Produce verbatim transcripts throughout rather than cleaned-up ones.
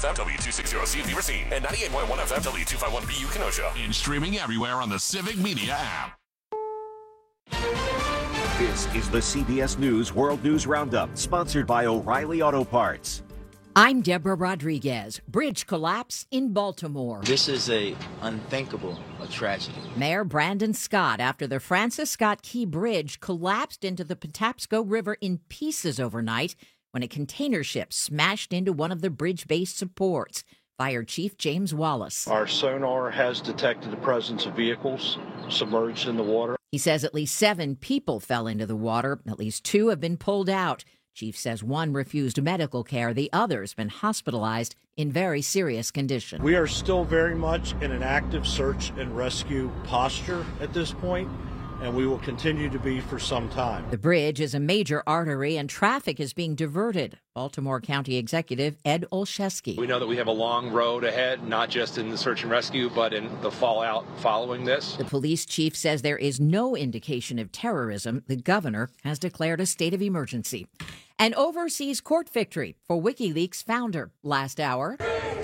F M, W two sixty C V Racine, and ninety-eight point one F M, W two fifty-one B U Kenosha. And streaming everywhere on the Civic Media app. This is the C B S News World News Roundup, sponsored by O'Reilly Auto Parts. I'm Deborah Rodriguez. Bridge collapse in Baltimore. This is a unthinkable a tragedy. Mayor Brandon Scott, after the Francis Scott Key Bridge collapsed into the Patapsco River in pieces overnight when a container ship smashed into one of the bridge-based supports. Fire Chief James Wallace. Our sonar has detected the presence of vehicles submerged in the water. He says at least seven people fell into the water. At least two have been pulled out. Chief says one refused medical care. The other's been hospitalized in very serious condition. We are still very much in an active search and rescue posture at this point, and we will continue to be for some time. The bridge is a major artery and traffic is being diverted. Baltimore County Executive Ed Olszewski. We know that we have a long road ahead, not just in the search and rescue, but in the fallout following this. The police chief says there is no indication of terrorism. The governor has declared a state of emergency. An overseas court victory for WikiLeaks founder. Last hour.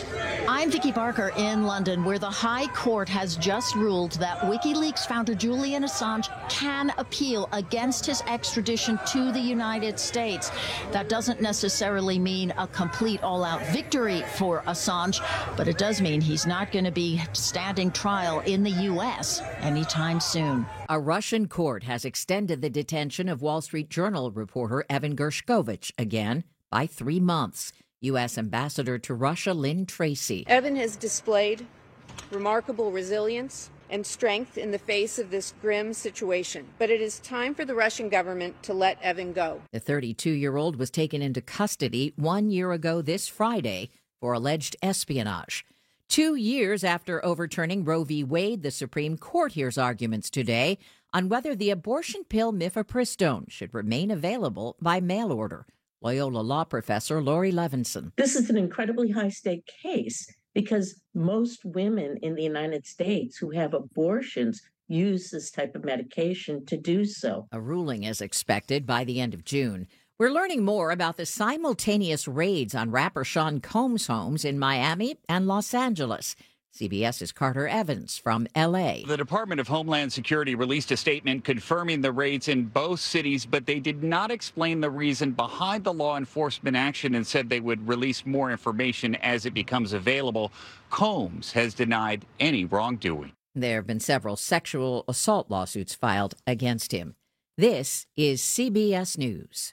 I'm Vicki Barker in London, where the High Court has just ruled that WikiLeaks founder Julian Assange can appeal against his extradition to the United States. That doesn't necessarily mean a complete all-out victory for Assange, but it does mean he's not going to be standing trial in the U S anytime soon. A Russian court has extended the detention of Wall Street Journal reporter Evan Gershkovich again by three months. U S Ambassador to Russia Lynn Tracy. Evan has displayed remarkable resilience and strength in the face of this grim situation. But it is time for the Russian government to let Evan go. The thirty-two-year-old was taken into custody one year ago this Friday for alleged espionage. Two years after overturning Roe v. Wade, the Supreme Court hears arguments today on whether the abortion pill mifepristone should remain available by mail order. Loyola Law Professor Lori Levinson. This is an incredibly high-stake case because most women in the United States who have abortions use this type of medication to do so. A ruling is expected by the end of June. We're learning more about the simultaneous raids on rapper Sean Combs' homes in Miami and Los Angeles. CBS's Carter Evans from L A. The Department of Homeland Security released a statement confirming the raids in both cities, but they did not explain the reason behind the law enforcement action and said they would release more information as it becomes available. Combs has denied any wrongdoing. There have been several sexual assault lawsuits filed against him. This is C B S News.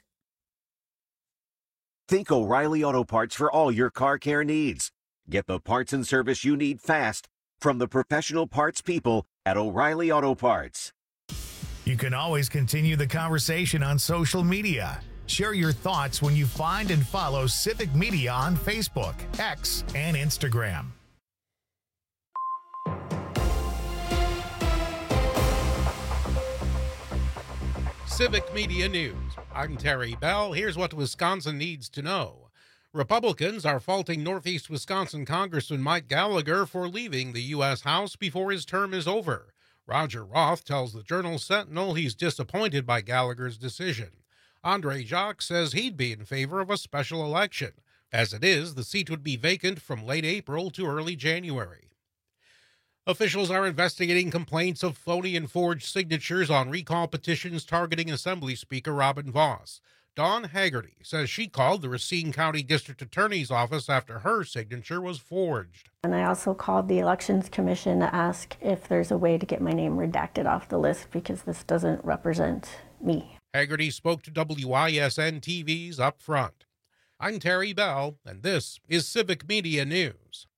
Think O'Reilly Auto Parts for all your car care needs. Get the parts and service you need fast from the professional parts people at O'Reilly Auto Parts. You can always continue the conversation on social media. Share your thoughts when you find and follow Civic Media on Facebook, X, and Instagram. Civic Media News. I'm Terry Bell. Here's what Wisconsin needs to know. Republicans are faulting Northeast Wisconsin Congressman Mike Gallagher for leaving the U S House before his term is over. Roger Roth tells the Journal-Sentinel he's disappointed by Gallagher's decision. Andre Jacques says he'd be in favor of a special election. As it is, the seat would be vacant from late April to early January. Officials are investigating complaints of phony and forged signatures on recall petitions targeting Assembly Speaker Robin Vos. Dawn Haggerty says she called the Racine County District Attorney's Office after her signature was forged. And I also called the Elections Commission to ask if there's a way to get my name redacted off the list because this doesn't represent me. Haggerty spoke to W I S N T V's Up Front. I'm Terry Bell, and this is Civic Media News.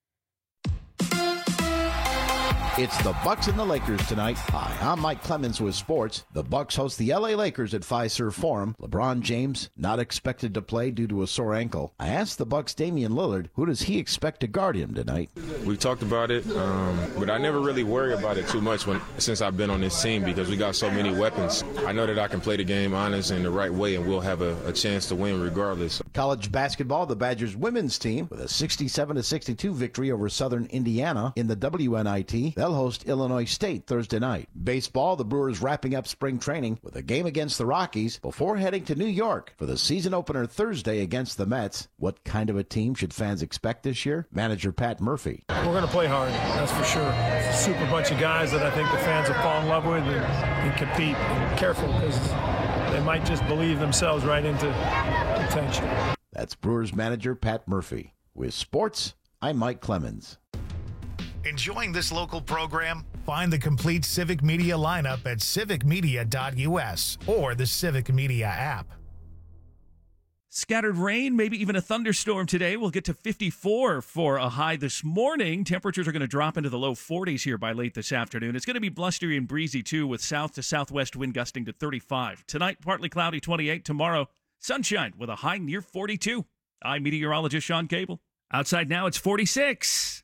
It's the Bucks and the Lakers tonight. Hi, I'm Mike Clemens with sports. The Bucks host the L A Lakers at Fiserv Forum. LeBron James not expected to play due to a sore ankle. I asked the Bucks' Damian Lillard, who does he expect to guard him tonight? We talked about it, um, but I never really worry about it too much when since I've been on this team because we got so many weapons. I know that I can play the game honest and the right way, and we'll have a, a chance to win regardless. College basketball, the Badgers women's team with a sixty-seven to sixty-two victory over Southern Indiana in the W N I T. They'll host Illinois State Thursday night. Baseball, the Brewers wrapping up spring training with a game against the Rockies before heading to New York for the season opener Thursday against the Mets. What kind of a team should fans expect this year? Manager Pat Murphy. We're going to play hard, that's for sure. It's a super bunch of guys that I think the fans will fall in love with and, and compete. And careful, because they might just believe themselves right into contention. That's Brewers manager Pat Murphy. With sports, I'm Mike Clemens. Enjoying this local program? Find the complete Civic Media lineup at civic media dot u s or the Civic Media app. Scattered rain, maybe even a thunderstorm today. We'll get to fifty-four for a high this morning. Temperatures are going to drop into the low forties here by late this afternoon. It's going to be blustery and breezy, too, with south to southwest wind gusting to thirty-five. Tonight, partly cloudy, twenty-eight. Tomorrow, sunshine with a high near forty-two. I'm meteorologist Sean Cable. Outside now, it's forty-six.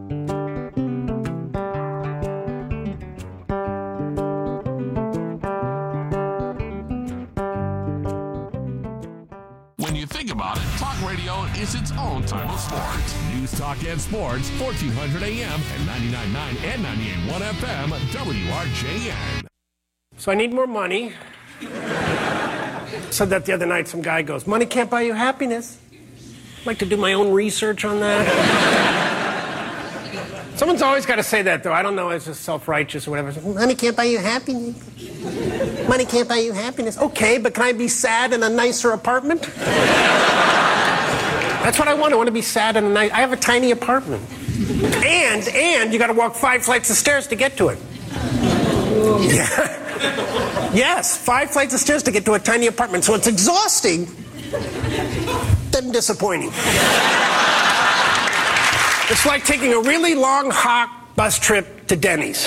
When you think about it, talk radio is its own type of sports. News, talk, and sports, fourteen hundred A M and ninety-nine point nine and ninety-eight point one F M, W R J N. So I need more money. Said that the other night. Some guy goes, money can't buy you happiness. I'd like to do my own research on that. Someone's always got to say that, though. I don't know, it's just self-righteous or whatever. Money can't buy you happiness. Money can't buy you happiness. Okay, but can I be sad in a nicer apartment? That's what I want. I want to be sad in a nice... I have a tiny apartment. And, and you got to walk five flights of stairs to get to it. Yeah. Yes, five flights of stairs to get to a tiny apartment. So it's exhausting, then disappointing. It's like taking a really long, hot bus trip to Denny's.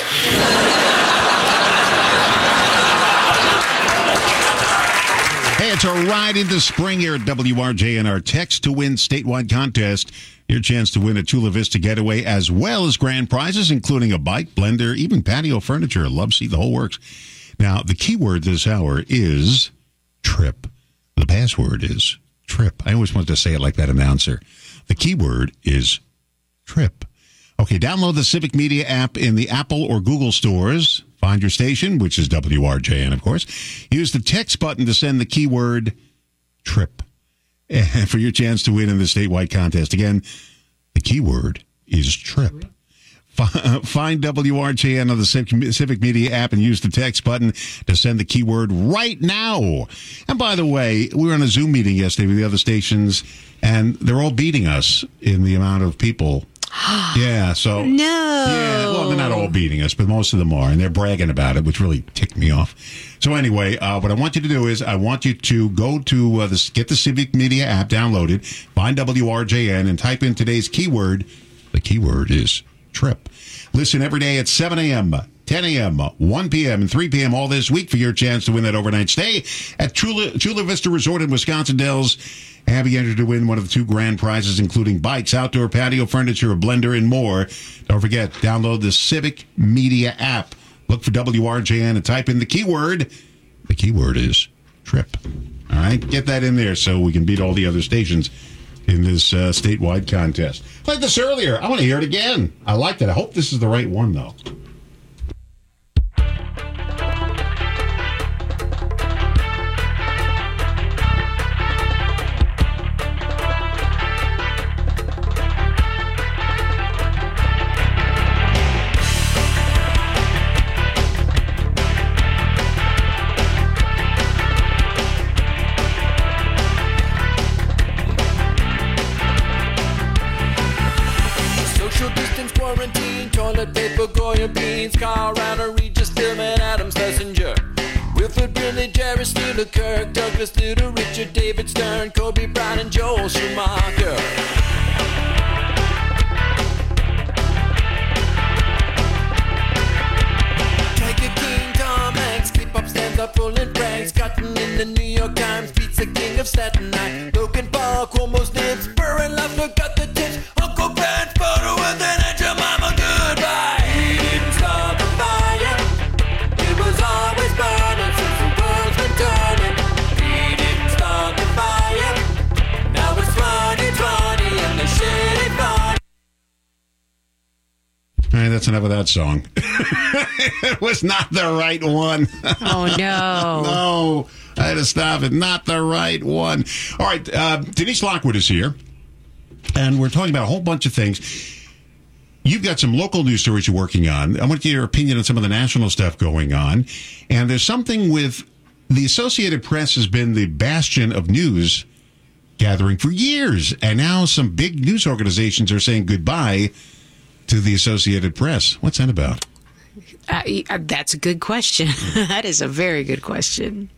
Hey, it's a ride into spring here at W R J N. Our text to win statewide contest. Your chance to win a Chula Vista getaway as well as grand prizes, including a bike, blender, even patio furniture, a love seat, the whole works. Now, the keyword this hour is trip. The password is trip. I always wanted to say it like that announcer. The keyword is trip. Okay, download the Civic Media app in the Apple or Google stores. Find your station, which is W R J N, of course. Use the text button to send the keyword trip for your chance to win in the statewide contest. Again, the keyword is trip. Find W R J N on the Civic Media app and use the text button to send the keyword right now. And by the way, we were on a Zoom meeting yesterday with the other stations, and they're all beating us in the amount of people. Yeah, so... No. Yeah, well, they're not all beating us, but most of them are, and they're bragging about it, which really ticked me off. So anyway, uh, what I want you to do is I want you to go to uh, the, get the Civic Media app downloaded, find W R J N, and type in today's keyword. The keyword is trip. Listen every day at seven a.m., ten a.m., one p.m., and three p.m. all this week for your chance to win that overnight stay at Chula, Chula Vista Resort in Wisconsin Dells. Have you entered to win one of the two grand prizes, including bikes, outdoor patio furniture, a blender, and more. Don't forget, download the Civic Media app. Look for W R J N and type in the keyword. The keyword is trip. All right? Get that in there so we can beat all the other stations in this uh, statewide contest. Played this earlier. I want to hear it again. I liked it. I hope this is the right one, though. Goya Beans, Carl Reiner, Regis Tillman, Adams Messenger, Wilford Brinley, Jerry Studer, Kirk Douglas, Luder, Richard David Stern, Kobe Bryant, and Joel Schumacher. Tiger King, Tom Hanks, keep up, stands up, pulling pranks, Cotton in the New York Times, beats the king of Staten Island, Logan Paul, Cuomo's nips, Burr and Lafler got the tips, Uncle Ben's photo, and then at your mama goodbye. All right, that's enough of that song. It was not the right one. Oh, no. No. I had to stop it. Not the right one. All right. Uh, Denise Lockwood is here, and we're talking about a whole bunch of things. You've got some local news stories you're working on. I want to get your opinion on some of the national stuff going on. And there's something with the Associated Press has been the bastion of news gathering for years. And now some big news organizations are saying goodbye to the Associated Press. What's that about? Uh, that's a good question. That is a very good question.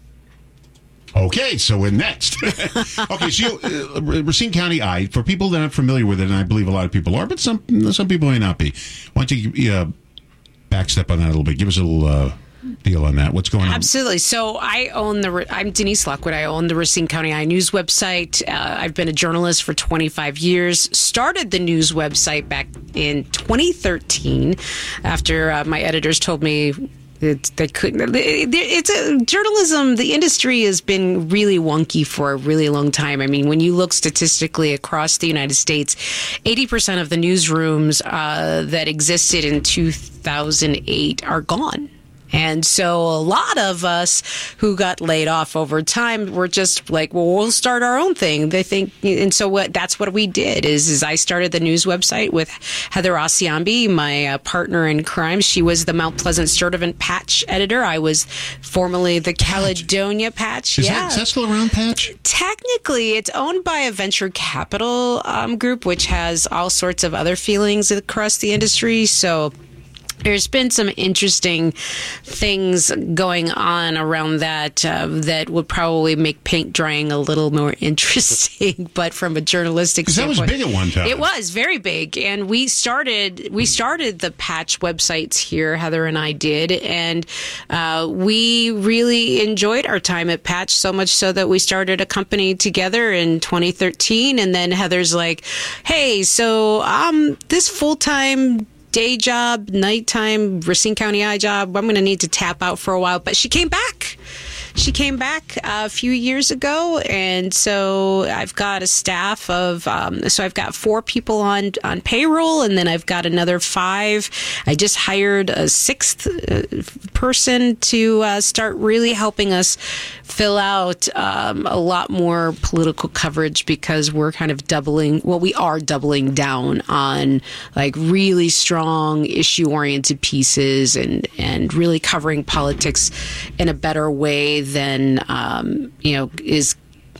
Okay, so we're next. Okay, so you, uh, Racine County Eye, for people that aren't familiar with it, and I believe a lot of people are, but some some people may not be. Why don't you uh, backstep on that a little bit? Give us a little uh, deal on that. What's going on? Absolutely. So I own the, I'm Denise Lockwood. I own the Racine County Eye News website. Uh, I've been a journalist for twenty-five years. Started the news website back in twenty thirteen after uh, my editors told me It, they couldn't. It's a journalism. The industry has been really wonky for a really long time. I mean, when you look statistically across the United States, eighty percent of the newsrooms uh, that existed in two thousand eight are gone. And so a lot of us who got laid off over time were just like, well, we'll start our own thing. They think, and so what? That's what we did. Is is I started the news website with Heather Osiambi, my uh, partner in crime. She was the Mount Pleasant Sturtevant Patch editor. I was formerly the Caledonia Patch. Is, yeah. that, is that still around, Patch? Technically, it's owned by a venture capital um, group, which has all sorts of other feelings across the industry. So there's been some interesting things going on around that uh, that would probably make paint drying a little more interesting, but from a journalistic standpoint, that was big at one time. It was very big, and we started we started the Patch websites here. Heather and I did, and uh, we really enjoyed our time at Patch, so much so that we started a company together in twenty thirteen. And then Heather's like, "Hey, so um, this full time day job, nighttime, Racine County Eye job, I'm going to need to tap out for a while." But she came back. She came back a few years ago, and so I've got a staff of, um, so I've got four people on, on payroll, and then I've got another five. I just hired a sixth uh, person to uh, start really helping us fill out um, a lot more political coverage, because we're kind of doubling, well, we are doubling down on like really strong issue-oriented pieces and, and really covering politics in a better way than, um, you know, is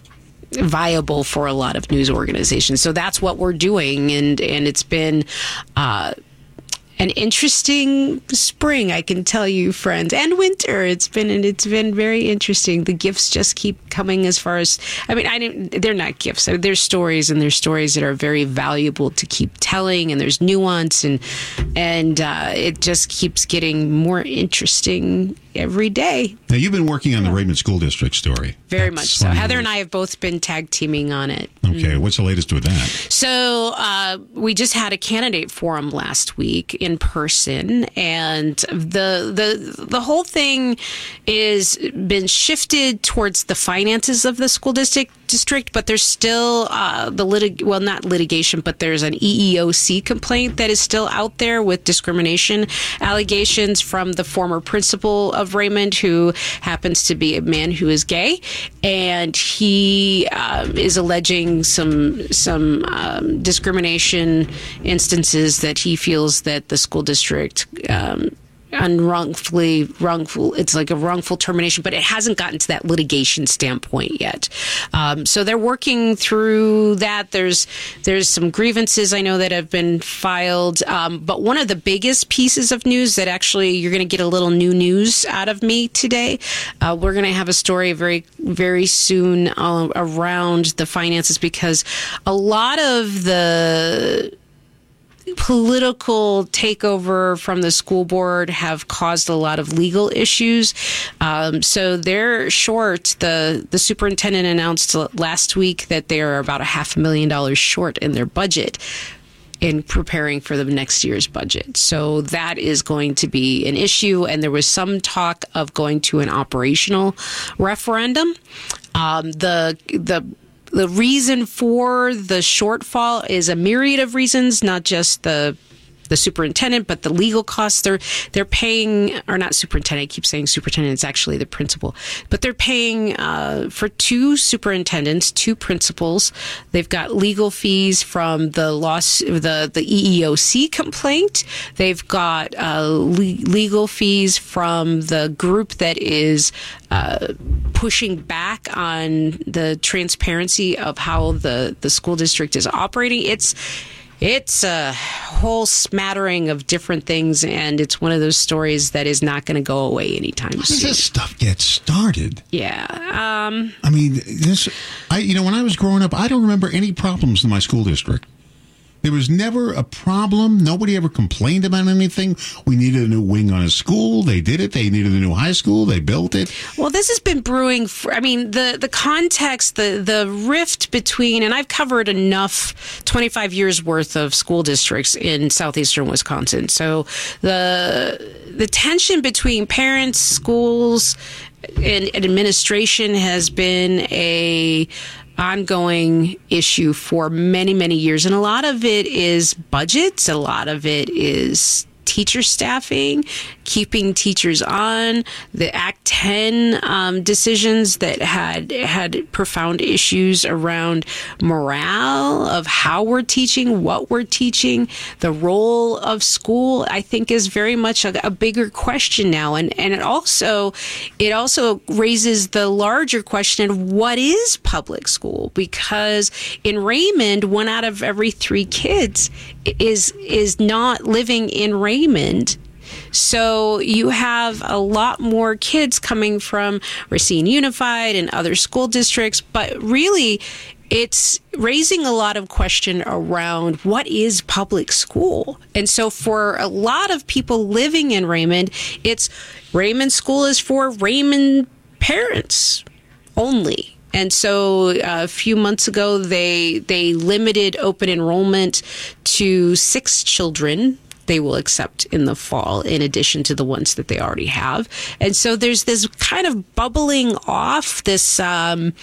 viable for a lot of news organizations. So that's what we're doing. And, and it's been uh, an interesting spring, I can tell you, friends, and winter. It's been, and it's been very interesting. The gifts just keep coming as far as, I mean, I didn't, they're not gifts. I mean, there's stories, and there's stories that are very valuable to keep telling, and there's nuance, and, and uh, it just keeps getting more interesting every day. Now, you've been working on the Raymond School District story. Very That's much so. funny. Heather and I have both been tag teaming on it. Okay, what's the latest with that? So uh, we just had a candidate forum last week in person, and the the the whole thing is been shifted towards the finances of the school district. District, but there's still uh, the litig well, not litigation, but there's an E E O C complaint that is still out there with discrimination allegations from the former principal of Raymond, who happens to be a man who is gay, and he uh, is alleging some some um, discrimination instances that he feels that the school district um, unwrongfully wrongful it's like a wrongful termination, but it hasn't gotten to that litigation standpoint yet. Um, so they're working through that. There's there's some grievances I know that have been filed, um, but one of the biggest pieces of news that actually you're going to get a little new news out of me today. Uh, we're going to have a story very very soon uh, around the finances, because a lot of the political takeover from the school board have caused a lot of legal issues. Um, so they're short. The, the superintendent announced last week that they are about a half a million dollars short in their budget in preparing for the next year's budget. So that is going to be an issue. And there was some talk of going to an operational referendum. Um, the, the, The reason for the shortfall is a myriad of reasons, not just the the superintendent, but the legal costs they're they're paying, or not superintendent. I keep saying superintendent. It's actually the principal, but they're paying uh, for two superintendents, two principals. They've got legal fees from the loss, the the E E O C complaint. They've got uh, le- legal fees from the group that is uh, pushing back on the transparency of how the the school district is operating. It's It's a whole smattering of different things, and it's one of those stories that is not going to go away anytime How soon. does this stuff get started? Yeah. Um, I mean, this, I, you know, when I was growing up, I don't remember any problems in my school district. There was never a problem. Nobody ever complained about anything. We needed a new wing on a school. They did it. They needed a new high school. They built it. Well, this has been brewing for, I mean, the, the context, the, the rift between, and I've covered enough twenty-five years worth of school districts in southeastern Wisconsin. So the, the tension between parents, schools, and, and administration has been a ongoing issue for many, many years. And a lot of it is budgets. A lot of it is teacher staffing, keeping teachers on, the Act ten um, decisions that had had profound issues around morale of how we're teaching, what we're teaching, the role of school, I think is very much a, a bigger question now. And, and it also, it also raises the larger question of what is public school? Because in Raymond, one out of every three kids is, is not living in Raymond. So you have a lot more kids coming from Racine Unified and other school districts, but really it's raising a lot of question around what is public school. And so for a lot of people living in Raymond, it's Raymond School is for Raymond parents only. And so uh, a few months ago, they they limited open enrollment to six children they will accept in the fall, in addition to the ones that they already have. And so there's this kind of bubbling off, this um,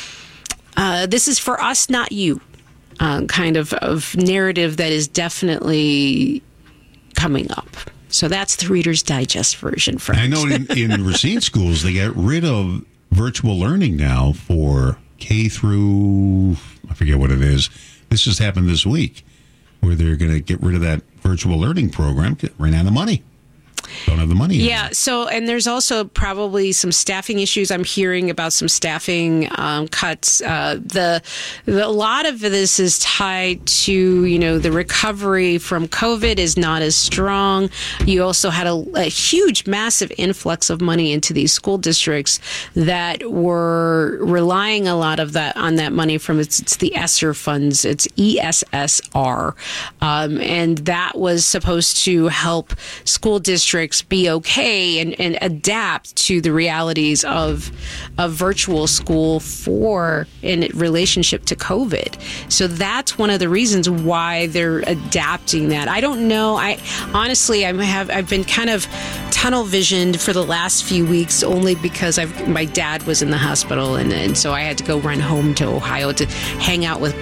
uh, this is for us, not you, uh, kind of, of narrative that is definitely coming up. So that's the Reader's Digest version, friends. I know in, in Racine schools, they get rid of virtual learning now for K through, I forget what it is. This just happened this week, where they're going to get rid of that virtual learning program, ran out of money. Don't have the money. Yeah. So, and there's also probably some staffing issues. I'm hearing about some staffing um, cuts. Uh, the, the a lot of this is tied to, you know, the recovery from COVID is not as strong. You also had a, a huge, massive influx of money into these school districts that were relying a lot of that on that money from it's, it's the ESSER funds. It's E S S R, um, and that was supposed to help school districts be okay and, and adapt to the realities of of virtual school for in relationship to COVID. So that's one of the reasons why they're adapting that. I don't know. I honestly, I have I've been kind of tunnel visioned for the last few weeks only because I've my dad was in the hospital and, and so I had to go run home to Ohio to hang out with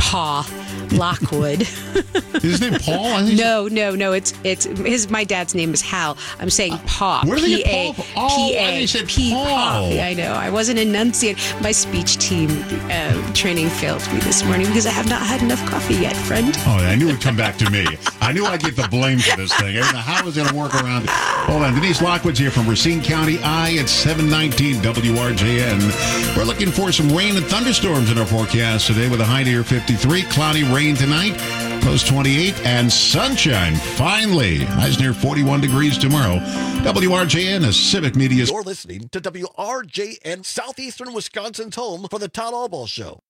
Pa Lockwood. Is his name Paul? I think no, no, no. It's it's his. My dad's name is Hal. I'm saying Pa. Where did they P get A Paul? Oh, P I A think you said P Paul. Pa. I know. I wasn't enunciating. My speech team uh, training failed me this morning because I have not had enough coffee yet, friend. Oh, I knew it would come back to me. I knew I'd get the blame for this thing. I don't know how I was going to work around it. Hold on. Denise Lockwood's here from Racine County I at seven nineteen W R J N. We're looking for some rain and thunderstorms in our forecast today with a high near fifty-three. Cloudy rain tonight. Close twenty-eight, and sunshine, finally. Highs near forty-one degrees tomorrow. W R J N, a Civic Media. You're listening to W R J N, Southeastern Wisconsin's home for the Todd Albaugh Show.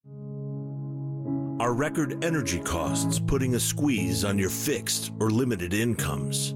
Are record energy costs putting a squeeze on your fixed or limited incomes?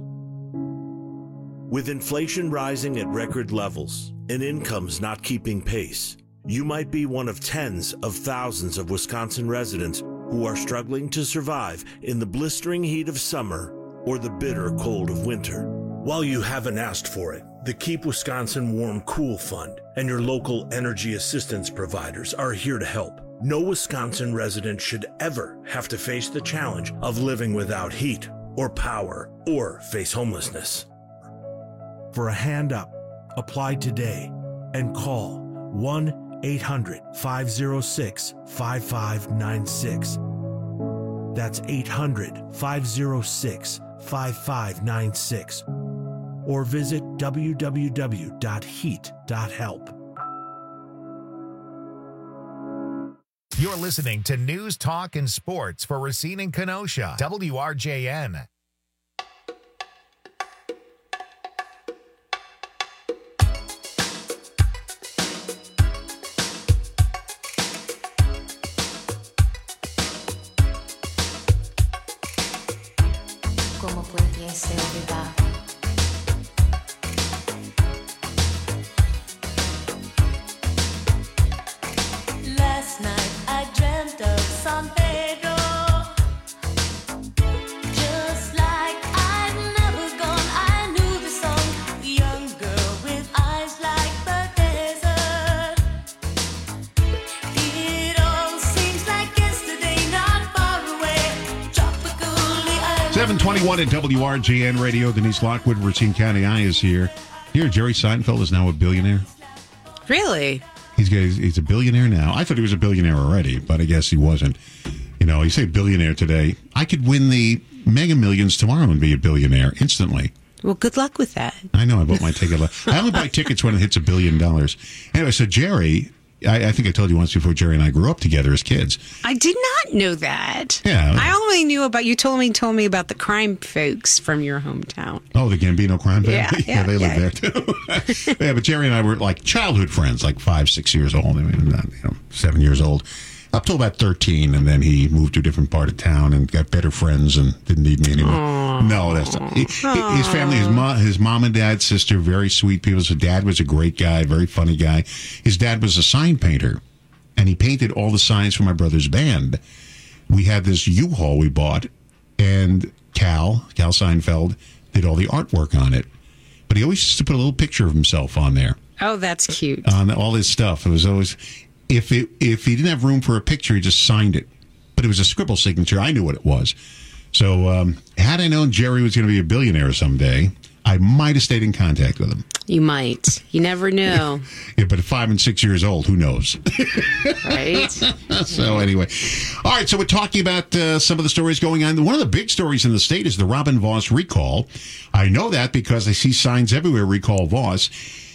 With inflation rising at record levels and incomes not keeping pace, you might be one of tens of thousands of Wisconsin residents who are struggling to survive in the blistering heat of summer or the bitter cold of winter. While you haven't asked for it, the Keep Wisconsin Warm Cool Fund and your local energy assistance providers are here to help. No Wisconsin resident should ever have to face the challenge of living without heat or power, or face homelessness. For a hand up, apply today and call one eight hundred, five oh six, five five nine six. That's eight hundred, five oh six, five five nine six. Or visit w w w dot heat dot help. You're listening to News, Talk, and Sports for Racine and Kenosha. W R J N. ¿Cómo pudiese olvidar? Last night I dreamt of San Pedro, just like I'd never gone. I knew the song, the young girl with eyes like the desert. It all seems like yesterday, not far away. Tropically island. seven twenty-one at W R J N Radio. Denise Lockwood, Racine County Eye is here. Here, Jerry Seinfeld is now a billionaire. Really? He's he's a billionaire now. I thought he was a billionaire already, but I guess he wasn't. You know, you say billionaire today. I could win the Mega Millions tomorrow and be a billionaire instantly. Well, good luck with that. I know. I bought my ticket. I only buy tickets when it hits a billion dollars. Anyway, so Jerry, I, I think I told you once before, Jerry and I grew up together as kids. I did not know that. Yeah. I only knew about, you told me told me about the crime folks from your hometown. Oh, the Gambino crime family? Yeah, Yeah, yeah, they yeah. lived there too. Yeah, but Jerry and I were like childhood friends, like five, six years old. I mean, not, you know, seven years old. Up till about thirteen, and then he moved to a different part of town and got better friends and didn't need me anymore. Aww. No, that's not. He, his family, his mom, his mom and dad, sister, very sweet people. His dad was a great guy, very funny guy. His dad was a sign painter, and he painted all the signs for my brother's band. We had this U-Haul we bought, and Cal, Cal Seinfeld, did all the artwork on it. But he always used to put a little picture of himself on there. Oh, that's cute. On all his stuff. It was always, if it, if he didn't have room for a picture, he just signed it. But it was a scribble signature. I knew what it was. So um, had I known Jerry was going to be a billionaire someday, I might have stayed in contact with him. You might. You never know. Yeah, but at five and six years old, who knows? Right? So anyway. All right, so we're talking about uh, some of the stories going on. One of the big stories in the state is the Robin Vos recall. I know that because I see signs everywhere, recall Vos.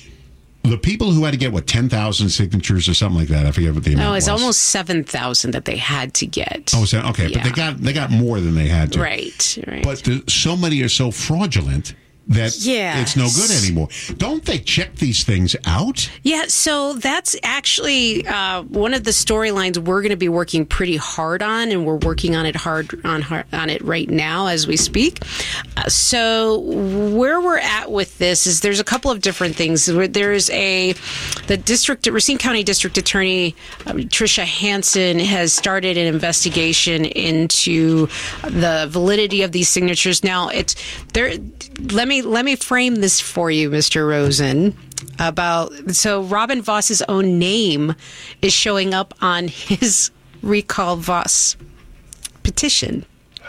The people who had to get, what, ten thousand signatures or something like that, I forget what the amount No, it's was. almost seven thousand that they had to get. Oh, so, okay, Yeah. but they got they got more than they had to. Right, right. But the, so many are so fraudulent that Yes. it's no good anymore. Don't they check these things out? Yeah, so that's actually uh, one of the storylines we're going to be working pretty hard on, and we're working on it hard on on it right now as we speak. Uh, so where we're at with this is there's a couple of different things. There's a the district Racine County District Attorney um, Tricia Hansen has started an investigation into the validity of these signatures. Now it's there. Let me let me frame this for you, Mister Rosen. About so Robin Voss's own name is showing up on his recall Voss petition.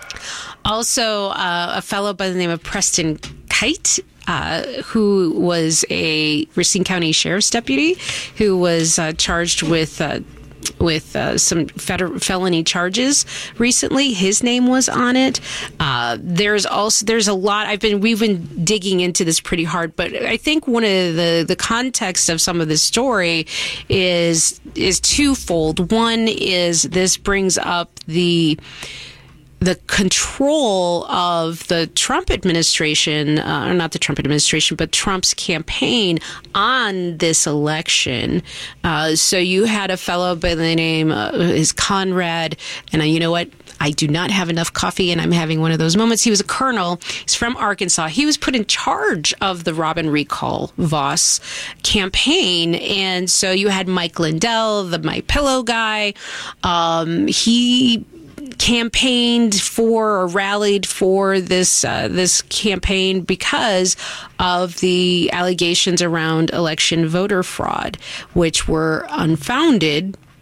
Also, uh, a fellow by the name of Preston Kite, uh, who was a Racine County Sheriff's deputy, who was uh, charged with. Uh, with uh, some feder- felony charges recently. His name was on it. Uh, there's also, there's a lot, I've been, we've been digging into this pretty hard, but I think one of the, the context of some of this story is, is twofold. One is this brings up the, the control of the Trump administration, uh, or not the Trump administration, but Trump's campaign on this election. Uh, so you had a fellow by the name uh, is Conrad, and uh, you know what? I do not have enough coffee, and I'm having one of those moments. He was a colonel. He's from Arkansas. He was put in charge of the Robin Recall Voss campaign, and so you had Mike Lindell, the My Pillow guy. Um, he campaigned for or rallied for this uh, this campaign because of the allegations around election voter fraud, which were unfounded.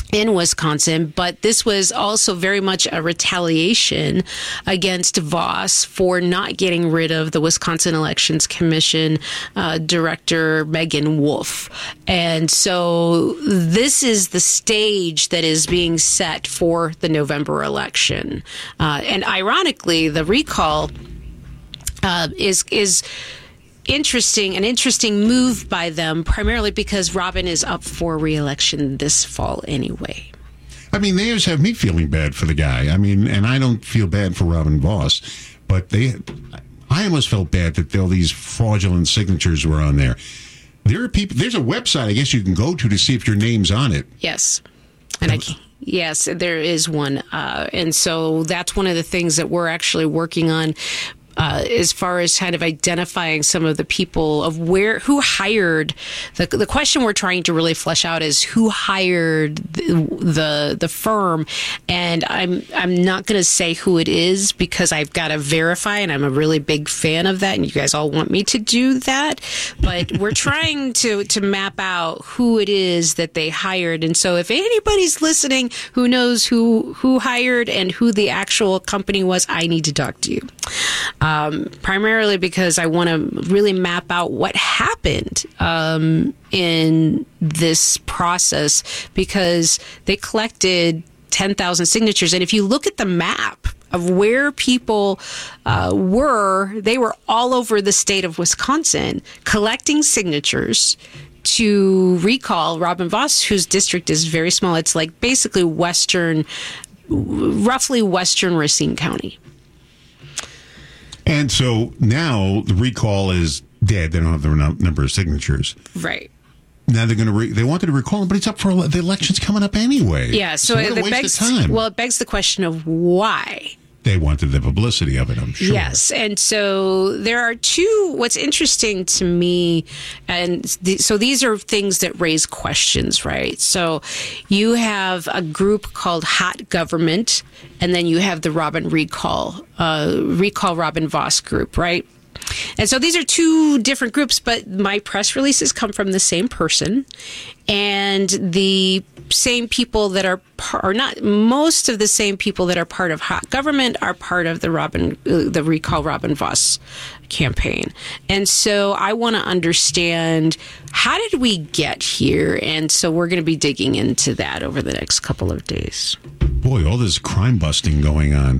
in Wisconsin, but this was also very much a retaliation against Voss for not getting rid of the Wisconsin Elections Commission uh, director, Megan Wolf. And so this is the stage that is being set for the November election. Uh, and ironically, the recall uh, is is interesting, an interesting move by them, primarily because Robin is up for re-election this fall anyway. I mean, they always have me feeling bad for the guy. I mean, and I don't feel bad for Robin Voss, but they, I almost felt bad that all these fraudulent signatures were on there. There are people, there's a website I guess you can go to to see if your name's on it. Yes. And I can't. Yes, there is one. Uh, and so that's one of the things that we're actually working on. Uh, as far as kind of identifying some of the people of where, who hired, the the question we're trying to really flesh out is who hired the the, the firm, and I'm I'm not going to say who it is because I've got to verify, and I'm a really big fan of that, and you guys all want me to do that, but we're trying to to map out who it is that they hired, and so if anybody's listening who knows who who hired and who the actual company was, I need to talk to you. Um, primarily because I want to really map out what happened um, in this process, because they collected ten thousand signatures. And if you look at the map of where people uh, were, they were all over the state of Wisconsin collecting signatures to recall Robin Voss, whose district is very small. It's like basically western, roughly western Racine County. And so now the recall is dead. They don't have the n- number of signatures. Right. Now they're going to. Re- they wanted to recall him, but it's up for ele- the election's coming up anyway. Yeah. So, so what a it waste begs. of time. Well, it begs the question of why. They wanted the publicity of it, I'm sure. Yes. And so there are two, what's interesting to me, and th- so these are things that raise questions, right? So you have a group called Hot Government, and then you have the Robin Recall, uh, Recall Robin Voss group, right? And so these are two different groups, but my press releases come from the same person, and the same people that are, or not most of the same people that are part of Hot Government are part of the Robin, uh, the Recall Robin Voss campaign. And so I want to understand, how did we get here? And so we're going to be digging into that over the next couple of days. Boy, all this crime busting going on.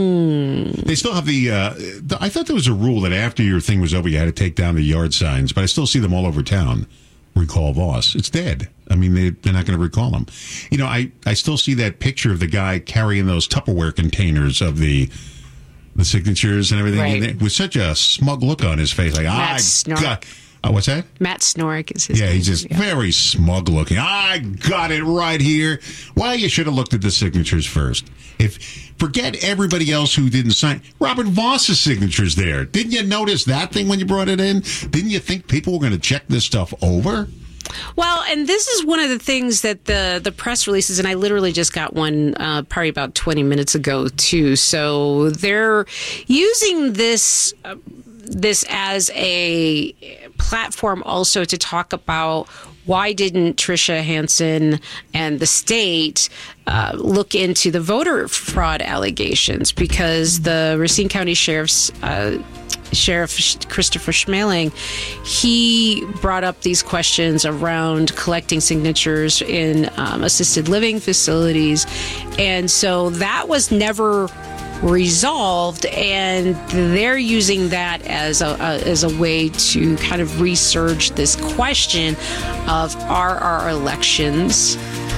Mm. They still have the, uh, the, I thought there was a rule that after your thing was over, you had to take down the yard signs, but I still see them all over town. Recall Voss. It's dead. I mean, they, they're not going to recall him. You know, I, I still see that picture of the guy carrying those Tupperware containers of the the signatures and everything, Right. and it, with such a smug look on his face, like, Matt I Snork. got. Uh, what's that? Matt Snork is his Yeah, name. he's just very smug looking. I got it right here. Well, you should have looked at the signatures first. If forget everybody else who didn't sign. Robin Voss's signature's there. Didn't you notice that thing when you brought it in? Didn't you think people were going to check this stuff over? Well, and this is one of the things that the, the press releases, and I literally just got one uh, probably about twenty minutes ago, too. So they're using this uh, this as a platform also to talk about why didn't Tricia Hansen and the state uh, look into the voter fraud allegations, because the Racine County Sheriff's uh, Sheriff Christopher Schmeling, he brought up these questions around collecting signatures in um, assisted living facilities. And so that was never resolved, and they're using that as a, a as a way to kind of resurge this question of, are our elections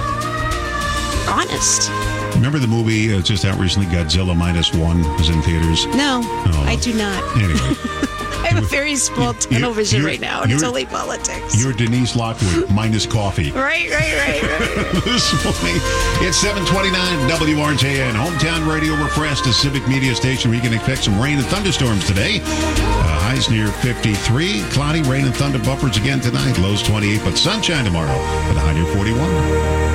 honest? Remember the movie uh, just out recently, Godzilla Minus One, was in theaters? No, Oh. I do not. Anyway. I have a very small tunnel vision you're- right now, and it's you're- only politics. You're Denise Lockwood, minus coffee. Right, right, right, right. This morning, it's seven twenty-nine W R J N, Hometown Radio refreshed, a civic media station where you can expect some rain and thunderstorms today. Uh, highs near fifty-three, cloudy, rain and thunder buffers again tonight, lows twenty-eight, but sunshine tomorrow with a high near forty-one.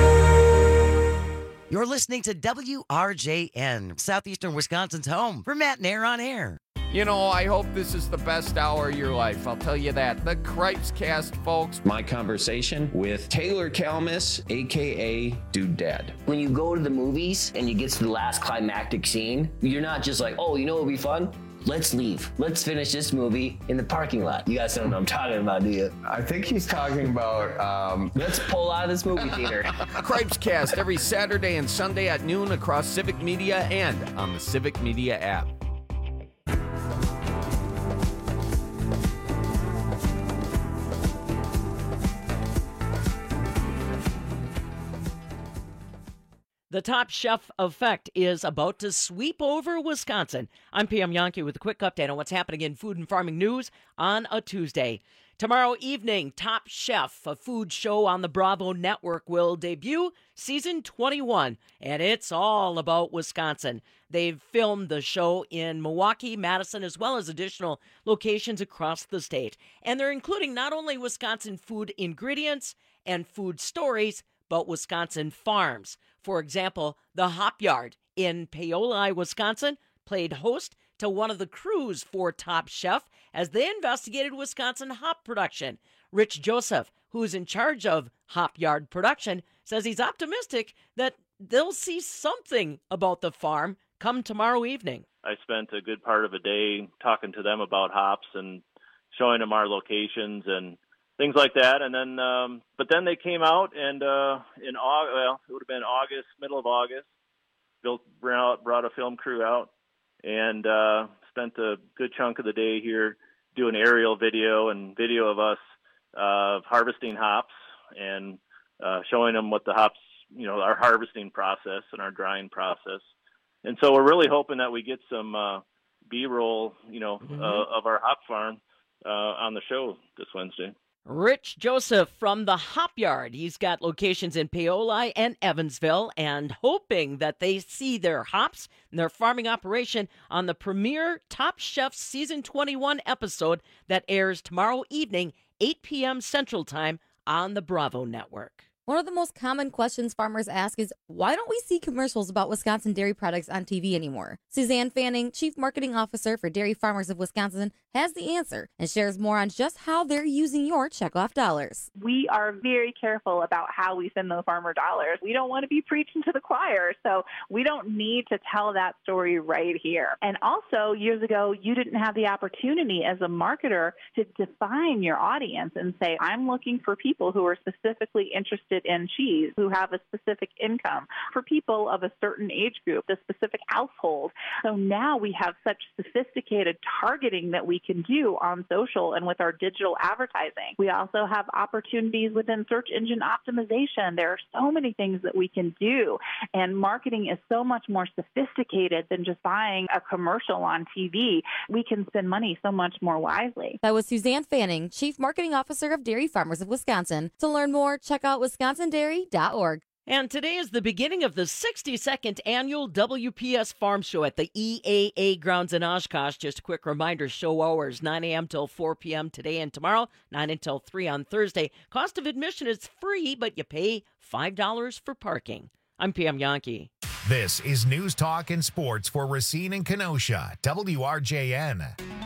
You're listening to W R J N, Southeastern Wisconsin's home for Matt and Air on Air. You know, I hope this is the best hour of your life. I'll tell you that. The Cripes Cast, folks. My conversation with Taylor Kalmus, a k a. Dude Dad. When you go to the movies and you get to the last climactic scene, you're not just like, oh, you know what would be fun? Let's leave. Let's finish this movie in the parking lot. You guys don't know what I'm talking about, do you? I think he's talking about, um... Let's pull out of this movie theater. Cripes Cast every Saturday and Sunday at noon across Civic Media and on the Civic Media app. The Top Chef effect is about to sweep over Wisconsin. I'm P M Yankee with a quick update on what's happening in food and farming news on a Tuesday. Tomorrow evening, Top Chef, a food show on the Bravo Network, will debut season twenty-one, and it's all about Wisconsin. They've filmed the show in Milwaukee, Madison, as well as additional locations across the state. And they're including not only Wisconsin food ingredients and food stories, but Wisconsin farms. For example, the Hop Yard in Paoli, Wisconsin, played host to one of the crews for Top Chef as they investigated Wisconsin hop production. Rich Joseph, who's in charge of Hop Yard production, says he's optimistic that they'll see something about the farm come tomorrow evening. I spent a good part of a day talking to them about hops and showing them our locations and things like that, and then, um, but then they came out, and uh, in August, well, it would have been August, middle of August, built brought, brought a film crew out, and uh, spent a good chunk of the day here doing aerial video and video of us uh, harvesting hops and uh, showing them what the hops, you know, our harvesting process and our drying process, and so we're really hoping that we get some uh, B-roll, you know, mm-hmm. uh, of our hop farm uh, on the show this Wednesday. Rich Joseph from the Hop Yard. He's got locations in Paoli and Evansville and hoping that they see their hops and their farming operation on the premiere Top Chef Season twenty-one episode that airs tomorrow evening, eight p.m. Central Time on the Bravo Network. One of the most common questions farmers ask is, why don't we see commercials about Wisconsin dairy products on T V anymore? Suzanne Fanning, Chief Marketing Officer for Dairy Farmers of Wisconsin, has the answer and shares more on just how they're using your checkoff dollars. We are very careful about how we send those farmer dollars. We don't want to be preaching to the choir, so we don't need to tell that story right here. And also, years ago, you didn't have the opportunity as a marketer to define your audience and say, I'm looking for people who are specifically interested in cheese, who have a specific income, for people of a certain age group, a specific household. So now we have such sophisticated targeting that we can do on social and with our digital advertising. We also have opportunities within search engine optimization. There are so many things that we can do, and marketing is so much more sophisticated than just buying a commercial on T V. We can spend money so much more wisely. That was Suzanne Fanning, Chief Marketing Officer of Dairy Farmers of Wisconsin. To learn more, check out wisconsin dairy dot org. And today is the beginning of the sixty-second annual W P S Farm Show at the E A A grounds in Oshkosh. Just a quick reminder, show hours nine a.m. till four p.m. today and tomorrow, nine until three on Thursday. Cost of admission is free, but you pay five dollars for parking. I'm P M Yankee. This is News Talk and Sports for Racine and Kenosha, W R J N.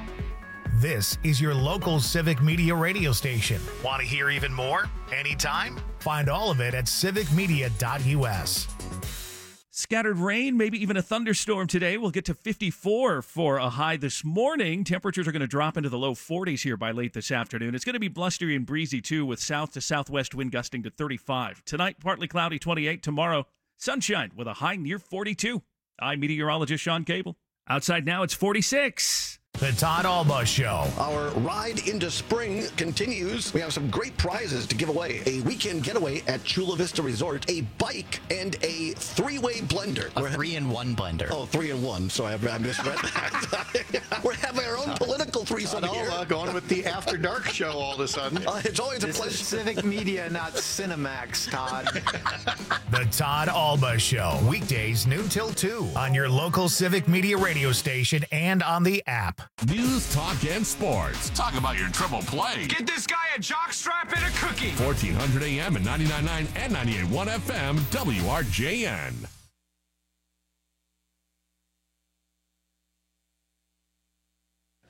This is your local Civic Media radio station. Want to hear even more? Anytime? Find all of it at civic media dot u s. Scattered rain, maybe even a thunderstorm today. We'll get to fifty-four for a high this morning. Temperatures are going to drop into the low forties here by late this afternoon. It's going to be blustery and breezy, too, with south to southwest wind gusting to thirty-five. Tonight, partly cloudy, twenty-eight. Tomorrow, sunshine with a high near forty-two. I'm meteorologist Sean Cable. Outside now, it's forty-six. The Todd Alba Show. Our ride into spring continues. We have some great prizes to give away. A weekend getaway at Chula Vista Resort, a bike, and a three-way blender. A three-in-one blender. Oh, three-in-one. So I, I misread that. We're having our own political threesome Todd here. Alba going with the After Dark show all of a sudden. Uh, it's always this a pleasure. Is Civic Media, not Cinemax, Todd. The Todd Alba Show. Weekdays, noon till two. On your local Civic Media radio station and on the app. News, talk, and sports. Talk about your triple play. Get this guy a jockstrap and a cookie. fourteen hundred A M and ninety-nine point nine and ninety-eight point one F M, W R J N.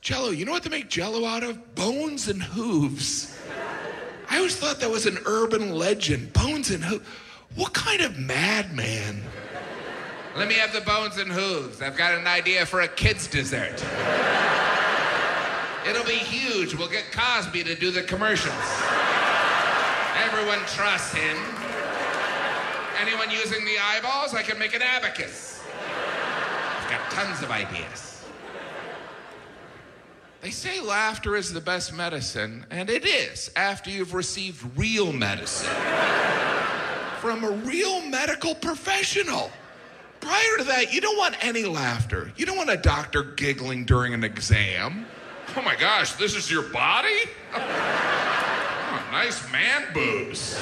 Jell-O, you know what they make Jell-O out of? Bones and hooves. I always thought that was an urban legend. Bones and hooves. What kind of madman? Let me have the bones and hooves. I've got an idea for a kid's dessert. It'll be huge. We'll get Cosby to do the commercials. Everyone trusts him. Anyone using the eyeballs, I can make an abacus. I've got tons of ideas. They say laughter is the best medicine, and it is after you've received real medicine from a real medical professional. Prior to that, you don't want any laughter. You don't want a doctor giggling during an exam. Oh my gosh, this is your body? Oh, nice man boobs.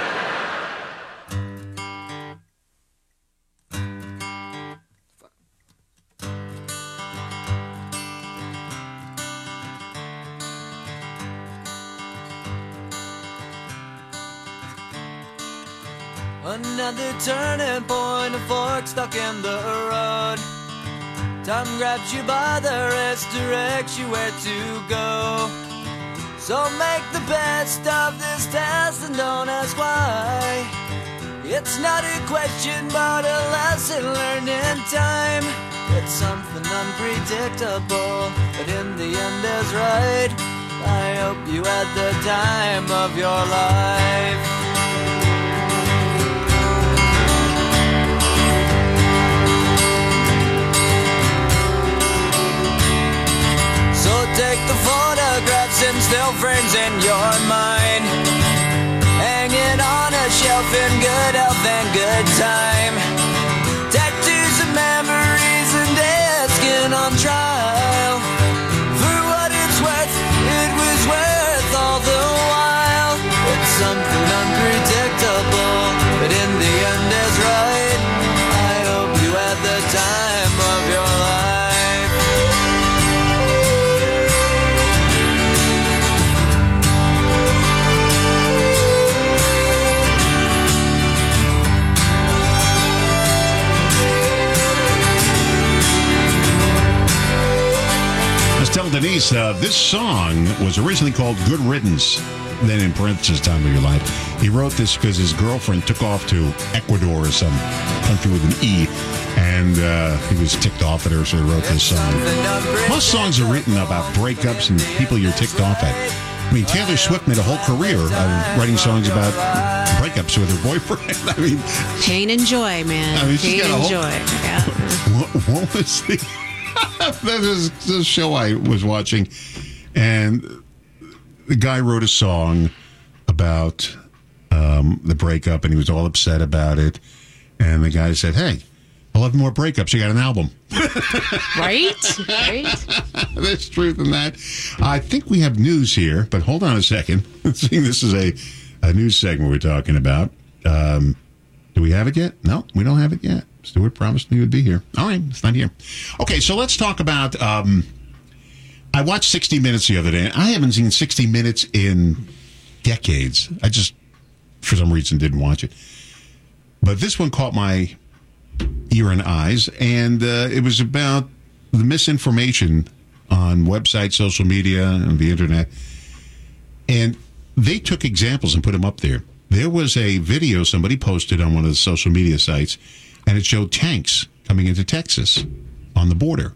Another turning point, a fork stuck in the road. Time grabs you by the wrist, directs you where to go. So make the best of this test and don't ask why. It's not a question but a lesson learned in time. It's something unpredictable, but in the end is right. I hope you had the time of your life. So take the photographs and still frames in your mind. Hang it on a shelf in good health and good time. Tattoos of memories and dead skin on trial. For what it's worth, it was worth all the while. It's something unpredictable, but in the end is right. I hope you had the time of your life. Tell Denise, uh, this song was originally called Good Riddance, then in parentheses, Time of Your Life. He wrote this because his girlfriend took off to Ecuador or some country with an E, and uh, he was ticked off at her, so he wrote this song. Most songs are written about breakups and people you're ticked off at. I mean, Taylor Swift made a whole career of writing songs about breakups with her boyfriend. I mean, pain and joy, man. I mean, she's pain got a and whole- joy. Yeah. What, what was the... That is the show I was watching, and the guy wrote a song about um, the breakup, and he was all upset about it. And the guy said, "Hey, eleven more breakups. You got an album." Right? Right? There's truth in that. I think we have news here, but hold on a second. Seeing this is a, a news segment we're talking about. Um, do we have it yet? No, we don't have it yet. Stuart promised me he would be here. All right, it's not here. Okay, so let's talk about... Um, I watched sixty minutes the other day. I haven't seen sixty minutes in decades. I just, for some reason, didn't watch it. But this one caught my ear and eyes, and uh, it was about the misinformation on websites, social media, and the internet. And they took examples and put them up there. There was a video somebody posted on one of the social media sites, and it showed tanks coming into Texas on the border.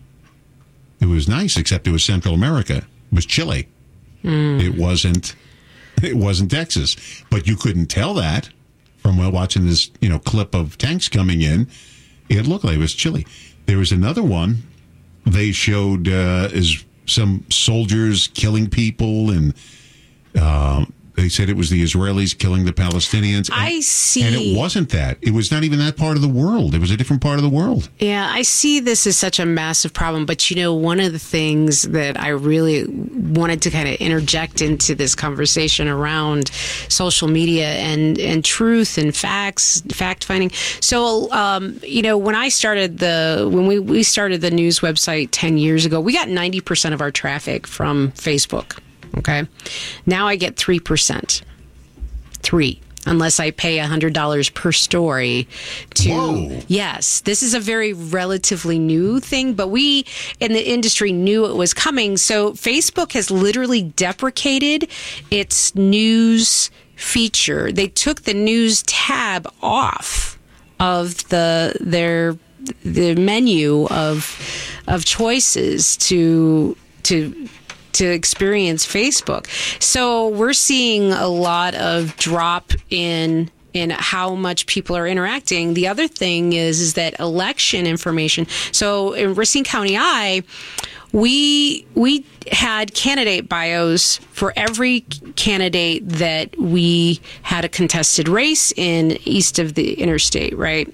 It was nice, except it was Central America. It was Chile. Mm. It wasn't. It wasn't Texas. But you couldn't tell that from uh, watching this, you know, clip of tanks coming in. It looked like it was Chile. There was another one. They showed uh, is some soldiers killing people, and uh, they said it was the Israelis killing the Palestinians. And, I see. And it wasn't that. It was not even that part of the world. It was a different part of the world. Yeah, I see this as such a massive problem. But, you know, one of the things that I really wanted to kind of interject into this conversation around social media and, and truth and facts, fact finding. So, um, you know, when I started the, when we, we started the news website ten years ago, we got ninety percent of our traffic from Facebook. Okay. Now I get three percent. Three. unless I pay one hundred dollars per story to Whoa. Yes, this is a very relatively new thing, but we in the industry knew it was coming. So Facebook has literally deprecated its news feature. They took the news tab off of the their the menu of of choices to to to experience Facebook. So we're seeing a lot of drop in in how much people are interacting. The other thing is is that election information. So in Racine County I, we we had candidate bios for every candidate that we had a contested race in east of the interstate, right?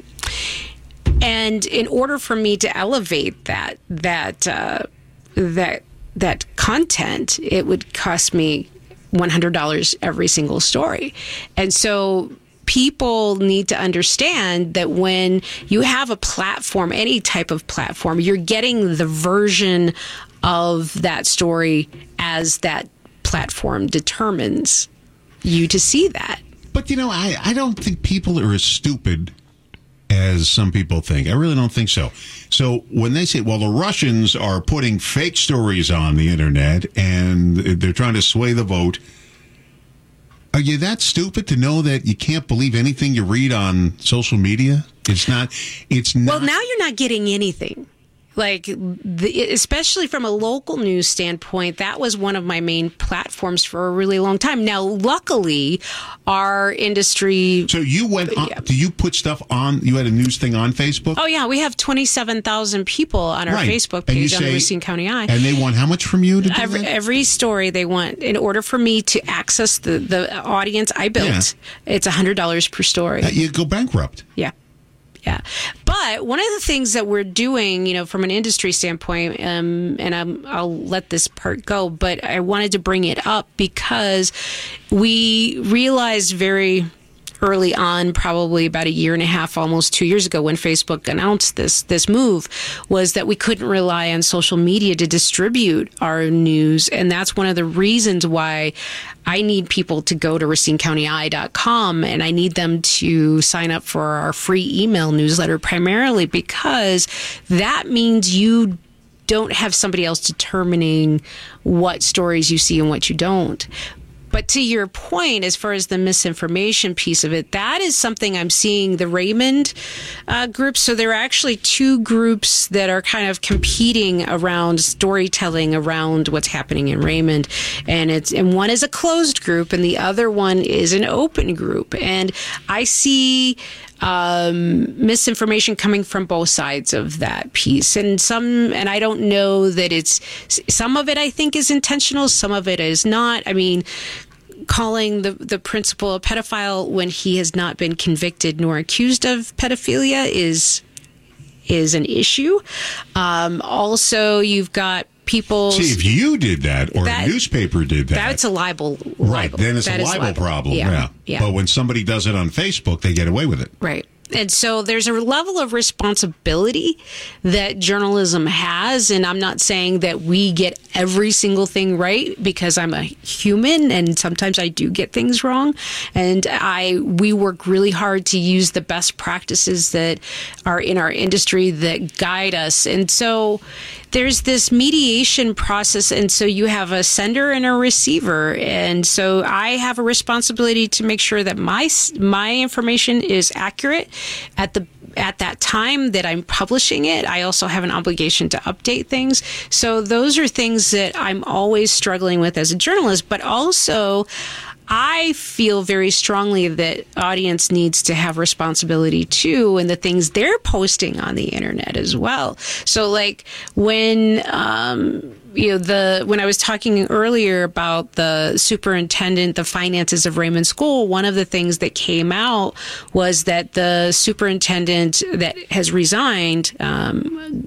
And in order for me to elevate that that uh, that that content, it would cost me one hundred dollars every single story. And so people need to understand that when you have a platform, any type of platform, you're getting the version of that story as that platform determines you to see that. But, you know, I, I don't think people are as stupid as some people think. I really don't think so. So when they say, well, the Russians are putting fake stories on the internet and they're trying to sway the vote, are you that stupid to know that you can't believe anything you read on social media? It's not, it's not. Well, now you're not getting anything. Like, the, especially from a local news standpoint, that was one of my main platforms for a really long time. Now, luckily, our industry... So you went on, do you put stuff on, you had a news thing on Facebook? Oh, yeah. We have twenty-seven thousand people on our Right. Facebook And you page on the say- Racine County Eye. And they want how much from you to do Every, that? every story they want, in order for me to access the, the audience I built, it's one hundred dollars per story. Uh, You go bankrupt. Yeah. Yeah. But one of the things that we're doing, you know, from an industry standpoint, um, and I'm, I'll let this part go, but I wanted to bring it up because we realized very early on, probably about a year and a half, almost two years ago, when Facebook announced this this move, was that we couldn't rely on social media to distribute our news. And that's one of the reasons why I need people to go to racine county eye dot com and I need them to sign up for our free email newsletter, primarily because that means you don't have somebody else determining what stories you see and what you don't. But to your point, as far as the misinformation piece of it, that is something I'm seeing the Raymond uh, groups. So there are actually two groups that are kind of competing around storytelling around what's happening in Raymond. And it's and one is a closed group and the other one is an open group. And I see um, misinformation coming from both sides of that piece. And some, and I don't know that it's, some of it I think is intentional, some of it is not. I mean, calling the, the principal a pedophile when he has not been convicted nor accused of pedophilia is, is an issue. Um, also, you've got people. See, if you did that or That- a newspaper did that. That's a libel. Right, libel. then it's That a is libel, problem. Yeah. Yeah. Yeah. But when somebody does it on Facebook, they get away with it. Right. And so there's a level of responsibility that journalism has. And I'm not saying that we get every single thing right, because I'm a human and sometimes I do get things wrong. And I we work really hard to use the best practices that are in our industry that guide us. And so there's this mediation process. And so you have a sender and a receiver. And so I have a responsibility to make sure that my my information is accurate at the at that time that I'm publishing it. I also have an obligation to update things. So those are things that I'm always struggling with as a journalist, but also I feel very strongly that audience needs to have responsibility too in the things they're posting on the internet as well. So like when, um, you know, the, when I was talking earlier about the superintendent, the finances of Raymond School, one of the things that came out was that the superintendent that has resigned, um,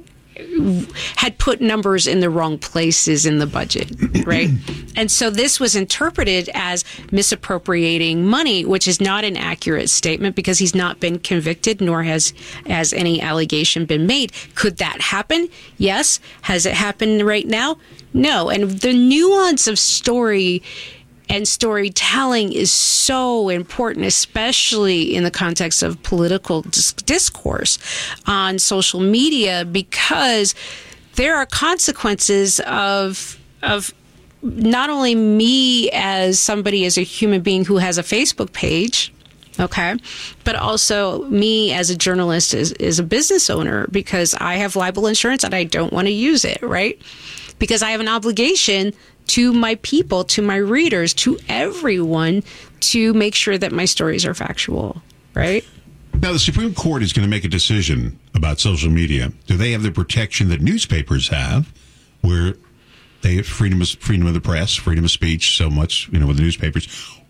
had put numbers in the wrong places in the budget, right? And so this was interpreted as misappropriating money, which is not an accurate statement because he's not been convicted, nor has has any allegation been made. Could that happen? Yes. Has it happened right now? No. And the nuance of story And storytelling is so important, especially in the context of political dis- discourse on social media, because there are consequences of of not only me as somebody, as a human being who has a Facebook page, okay, but also me as a journalist, as, as a business owner, because I have libel insurance and I don't want to use it, right? Because I have an obligation to my people, to my readers, to everyone, to make sure that my stories are factual, right? Now, the Supreme Court is going to make a decision about social media. Do they have the protection that newspapers have, where they have freedom of, freedom of the press, freedom of speech, so much, you know, with the newspapers,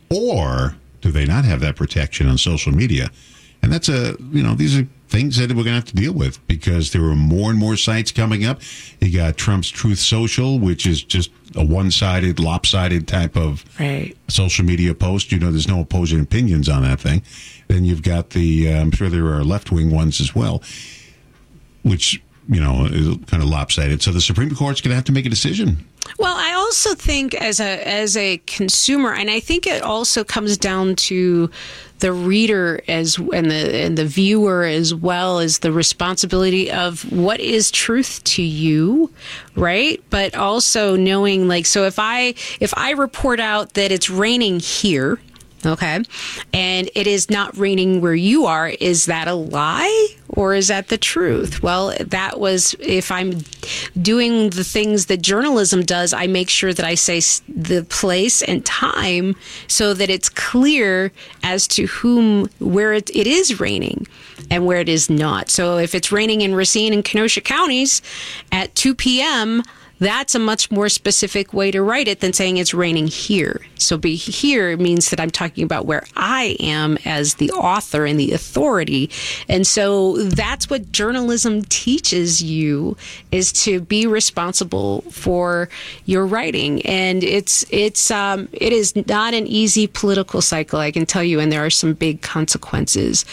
or do they not have that protection on social media? And that's a, you know, these are things that we're going to have to deal with, because there are more and more sites coming up. You got Trump's Truth Social, which is just a one-sided, lopsided type of right. social media post. You know, there's no opposing opinions on that thing. Then you've got the, uh, I'm sure there are left-wing ones as well, which, you know, is kind of lopsided. So the Supreme Court's going to have to make a decision. Well, I also think as a as a consumer, and I think it also comes down to the reader as and the and the viewer, as well as the responsibility of what is truth to you, right? But also knowing, like, so if I if I report out that it's raining here, okay, and it is not raining where you are, is that a lie or is that the truth? Well, that was, if I'm doing the things that journalism does, I make sure that I say the place and time so that it's clear as to whom, where it, it is raining and where it is not. So if it's raining in Racine and Kenosha counties at two p.m., that's a much more specific way to write it than saying it's raining here. So be here means that I'm talking about where I am as the author and the authority. And so that's what journalism teaches you, is to be responsible for your writing. And it's it's um, it is not an easy political cycle, I can tell you, and there are some big consequences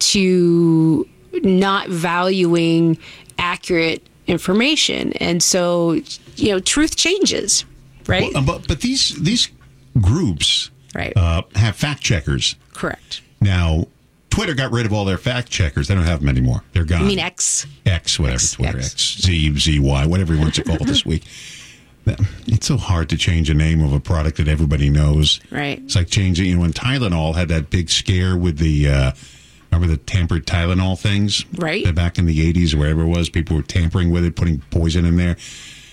to not valuing accurate information. And so, you know, truth changes, right? Well, but, but these these groups right. uh, have fact checkers. Correct. Now, Twitter got rid of all their fact checkers. They don't have them anymore. They're gone. You mean X? X, whatever, X, Twitter, X. X, Z, Z, Y, whatever he wants to call it this week. It's so hard to change a name of a product that everybody knows. Right. It's like changing, you know, when Tylenol had that big scare with the... Uh, Remember the tampered Tylenol things? Right. That back in the eighties or wherever it was, people were tampering with it, putting poison in there.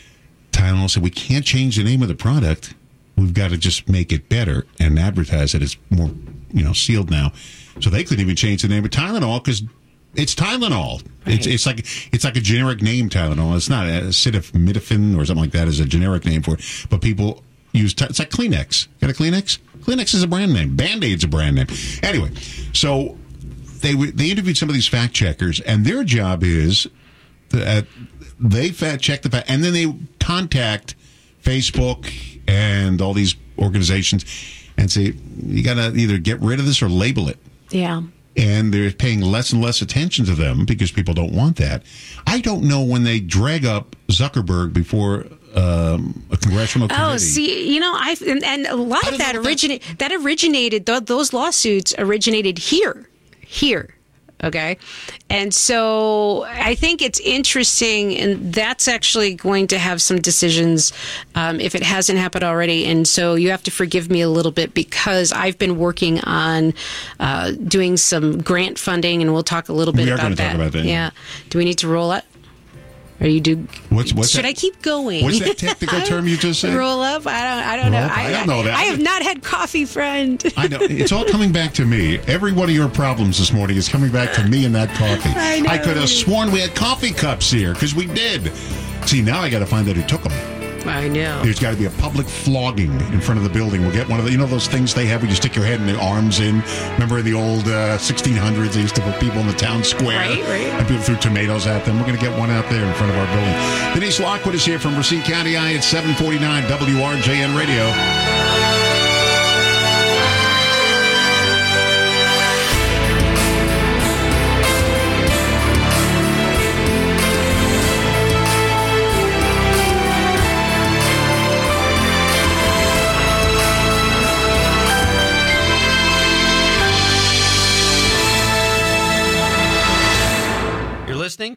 Tylenol said, we can't change the name of the product. We've got to just make it better and advertise it. It's more, you know, sealed now. So they couldn't even change the name of Tylenol because it's Tylenol. Right. It's it's like it's like a generic name, Tylenol. It's not acetaminophen or something like that is a generic name for it. But people use, it's like Kleenex. Got a Kleenex? Kleenex is a brand name. Band-Aid's a brand name. Anyway, so... They they interviewed some of these fact checkers, and their job is that they fact check the fact, and then they contact Facebook and all these organizations and say, you got to either get rid of this or label it. Yeah. And they're paying less and less attention to them because people don't want that. I don't know when they drag up Zuckerberg before um, a congressional committee. Oh, see, you know, I've and, and a lot of that originated. That originated. Th- those lawsuits originated here. Here, okay? And so I think it's interesting, and that's actually going to have some decisions um, if it hasn't happened already. And so you have to forgive me a little bit because I've been working on uh, doing some grant funding, and we'll talk a little bit we are about going to that. talk about that. Yeah. Do we need to roll up? Or you do? What's, what's should that? I keep going? What's that technical term you just said? Roll up? I don't. I don't Roll know. up? I don't know that. I have not had coffee, friend. I know it's all coming back to me. Every one of your problems this morning is coming back to me and that coffee. I know. I could have sworn we had coffee cups here because we did. See, now I got to find out who took them. I know. There's got to be a public flogging in front of the building. We'll get one of the, you know, those things they have where you stick your head and the arms in. Remember in the old uh, sixteen hundreds, they used to put people in the town square. Right, right. And people threw tomatoes at them. We're going to get one out there in front of our building. Denise Lockwood is here from Racine County I at seven forty-nine W R J N Radio.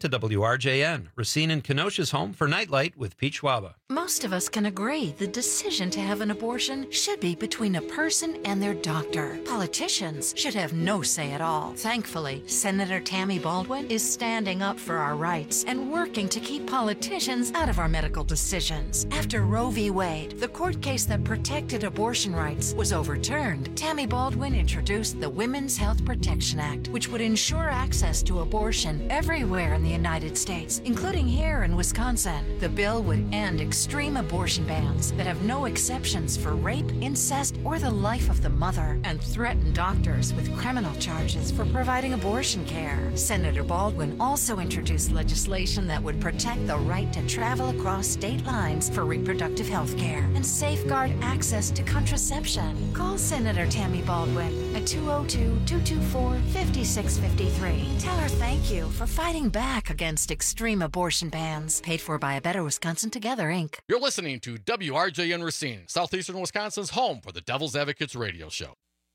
to W R J N, Racine and Kenosha's home for Nightlight with Pete Schwaba. Most of us can agree the decision to have an abortion should be between a person and their doctor. Politicians should have no say at all. Thankfully, Senator Tammy Baldwin is standing up for our rights and working to keep politicians out of our medical decisions. After Roe v. Wade, the court case that protected abortion rights, was overturned, Tammy Baldwin introduced the Women's Health Protection Act, which would ensure access to abortion everywhere in the United States, including here in Wisconsin. The bill would end extreme abortion bans that have no exceptions for rape, incest, or the life of the mother, and threaten doctors with criminal charges for providing abortion care. Senator Baldwin also introduced legislation that would protect the right to travel across state lines for reproductive health care and safeguard access to contraception. Call Senator Tammy Baldwin at two oh two, two two four, five six five three. Tell her thank you for fighting back against extreme abortion bans. Paid for by A Better Wisconsin Together, Incorporated. You're listening to W R J N Racine, Southeastern Wisconsin's home for the Devil's Advocates radio show.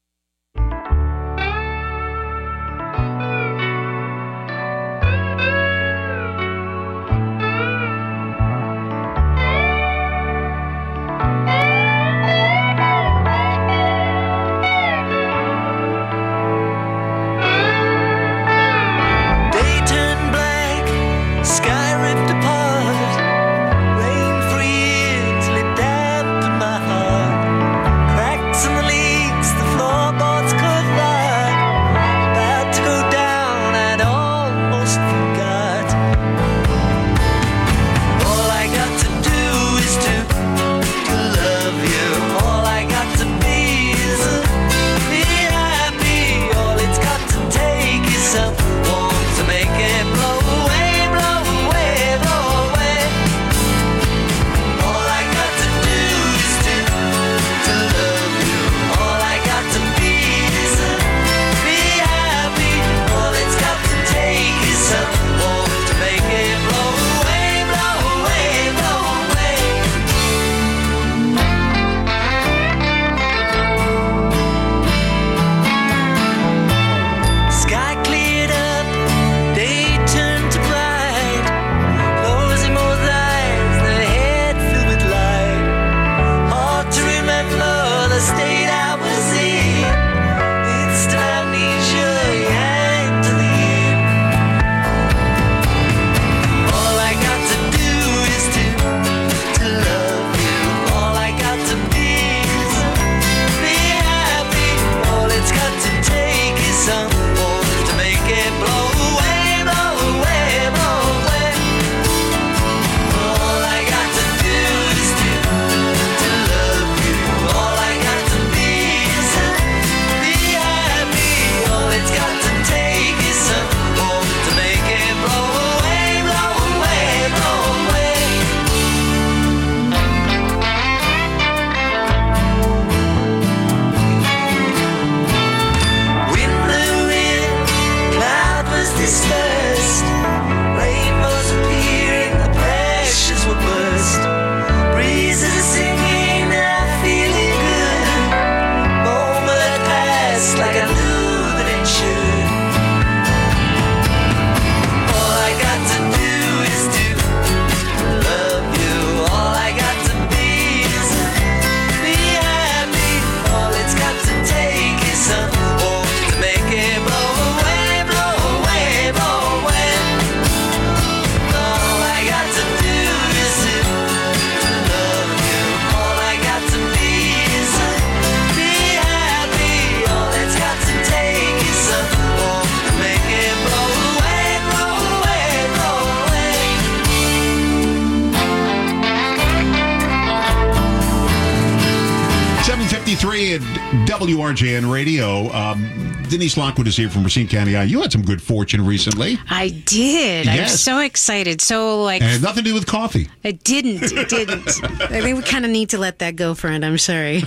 At W R J N Radio. Um, Denise Lockwood is here from Racine County. You had some good fortune recently. I did. Yes. I'm so excited. So, like, and it had nothing to do with coffee. It didn't. It didn't. I think we kind of need to let that go, friend. I'm sorry.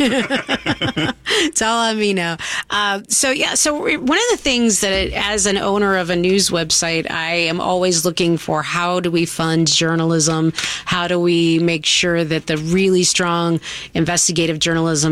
It's all on me now. Uh, so, yeah. So, one of the things that, as an owner of a news website, I am always looking for: how do we fund journalism? How do we make sure that the really strong investigative journalism gets told?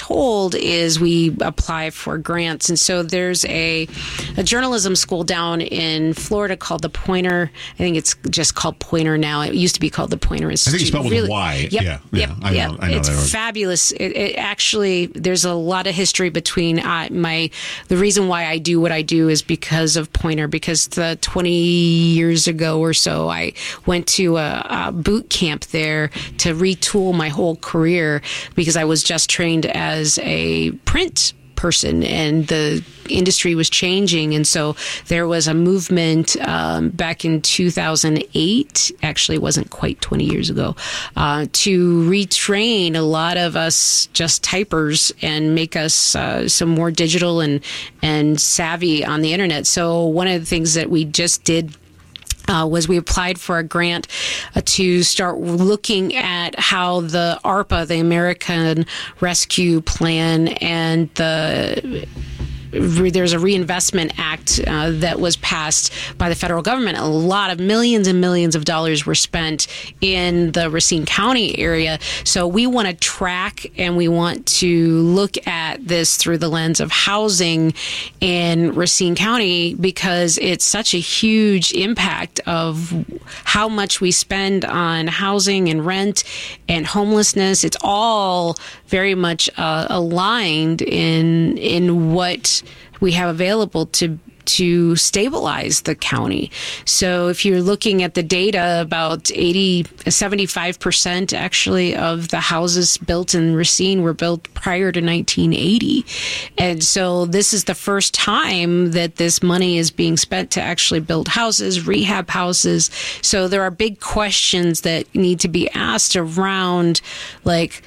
told is we apply for grants. And so there's a, a journalism school down in Florida called the Poynter. I think it's just called Poynter now. It used to be called the Poynter Institute. I think it's spelled with really, a Y. Yep, yeah, yep, yeah. I yep. know, I know it's that word. fabulous. It, it actually, there's a lot of history between uh, my, the reason why I do what I do is because of Poynter, because the twenty years ago or so, I went to a, a boot camp there to retool my whole career because I was just trained as a print person and the industry was changing. And so there was a movement um, back in two thousand eight, actually it wasn't quite twenty years ago, uh, to retrain a lot of us just typers and make us uh, some more digital and, and savvy on the internet. So one of the things that we just did Uh, was we applied for a grant uh, to start looking at how the ARPA, the American Rescue Plan, and the there's a Reinvestment Act uh, that was passed by the federal government. A lot of millions and millions of dollars were spent in the Racine County area. So we want to track and we want to look at this through the lens of housing in Racine County because it's such a huge impact of how much we spend on housing and rent and homelessness. It's all very much uh, aligned in in what we have available to to stabilize the county. So if you're looking at the data, about eighty, seventy-five percent actually of the houses built in Racine were built prior to nineteen eighty. And so this is the first time that this money is being spent to actually build houses, rehab houses. So there are big questions that need to be asked around, like,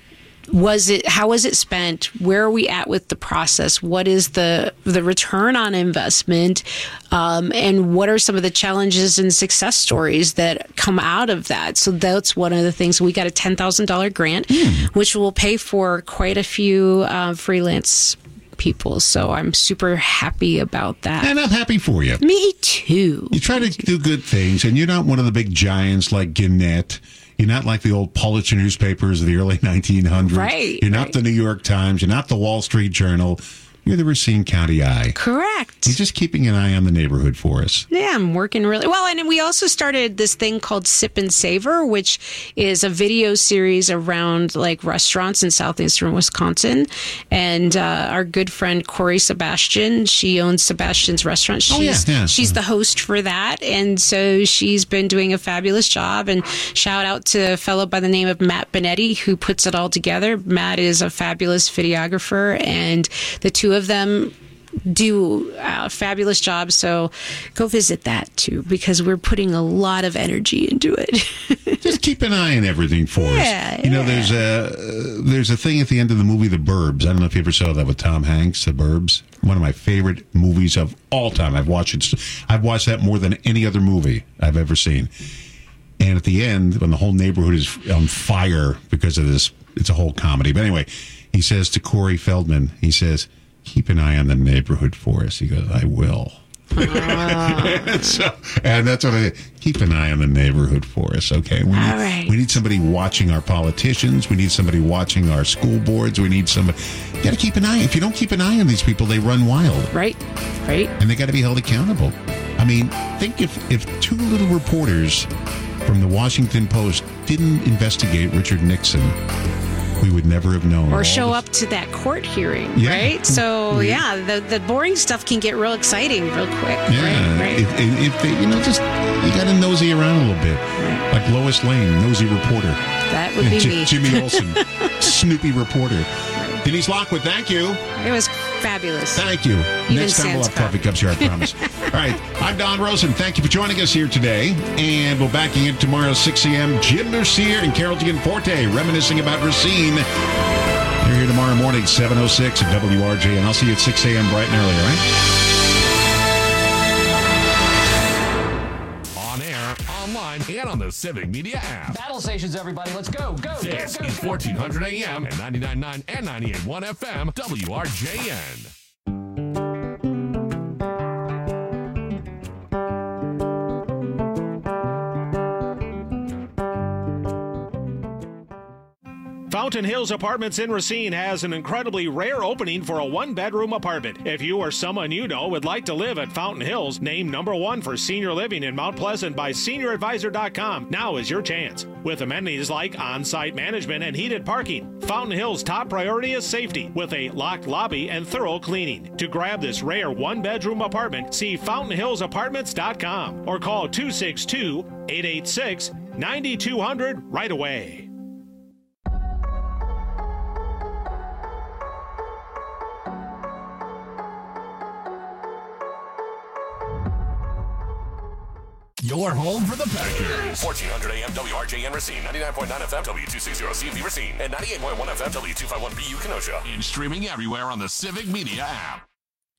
was it, how was it spent? Where are we at with the process? What is the the return on investment? Um, and what are some of the challenges and success stories that come out of that? So that's one of the things. We got a ten thousand dollars grant, mm. which will pay for quite a few uh, freelance people. So I'm super happy about that. And I'm happy for you. Me too. You try to do good things, and you're not one of the big giants like Gannett. You're not like the old Pulitzer newspapers of the early nineteen hundreds. Right. You're not right. the New York Times. You're not the Wall Street Journal. You're the Racine County Eye. Correct. You're just keeping an eye on the neighborhood for us. Yeah, I'm working really well. And we also started this thing called Sip and Savor, which is a video series around like restaurants in southeastern Wisconsin. And uh, our good friend Corey Sebastian, she owns Sebastian's Restaurant. She's, oh, yeah, yeah. she's the host for that. And so she's been doing a fabulous job. And shout out to a fellow by the name of Matt Benetti, who puts it all together. Matt is a fabulous videographer, and the two of them do a fabulous job. So go visit that too, because we're putting a lot of energy into it. Just keep an eye on everything for yeah, us. You know, yeah. there's a uh, there's a thing at the end of the movie, The Burbs. I don't know if you ever saw that with Tom Hanks, The Burbs. One of my favorite movies of all time. I've watched it. I've watched that more than any other movie I've ever seen. And at the end, when the whole neighborhood is on fire because of this, it's a whole comedy. But anyway, he says to Corey Feldman, he says, keep an eye on the neighborhood for us. He goes, I will. Uh. so, and that's what I keep an eye on the neighborhood for us. Okay. We need, All right. we need somebody watching our politicians. We need somebody watching our school boards. We need somebody. You got to keep an eye. If you don't keep an eye on these people, they run wild. Right. Right. And they got to be held accountable. I mean, think if, if two little reporters from the Washington Post didn't investigate Richard Nixon, we would never have known. Or show this. up to that court hearing, Yeah. right? So, Yeah. yeah, the, the boring stuff can get real exciting real quick. Yeah, Right, right. If, if they, you know, just you got to nosy around a little bit, like Lois Lane, nosy reporter. That would be J- me. Jimmy Olsen, Snoopy reporter. Denise Lockwood, thank you. It was fabulous. Thank you. Even Next time we'll have Sands coffee cups here, I promise. All right, I'm Don Rosen. Thank you for joining us here today. And we'll back again tomorrow at six a.m. Jim Mercier and Carol Gianforte reminiscing about Racine. You're here tomorrow morning, seven oh six at W R J, and I'll see you at six a.m. bright and early, all right? On air, online, and on the Civic Media app. Battle stations, everybody. Let's go. Go. This go, go, is go. fourteen hundred A M and ninety-nine point nine and ninety-eight point one F M, W R J N. Fountain Hills Apartments in Racine has an incredibly rare opening for a one-bedroom apartment. If you or someone you know would like to live at Fountain Hills, named number one for senior living in Mount Pleasant by senior advisor dot com, now is your chance. With amenities like on-site management and heated parking, Fountain Hills' top priority is safety, with a locked lobby and thorough cleaning. To grab this rare one-bedroom apartment, see fountain hills apartments dot com or call two six two, eight eight six, nine two zero zero right away. Your home for the Packers. fourteen hundred A M W R J N Racine, ninety-nine point nine F M W two sixty C V Racine, and ninety-eight point one F M W two fifty-one B U Kenosha. And streaming everywhere on the Civic Media app.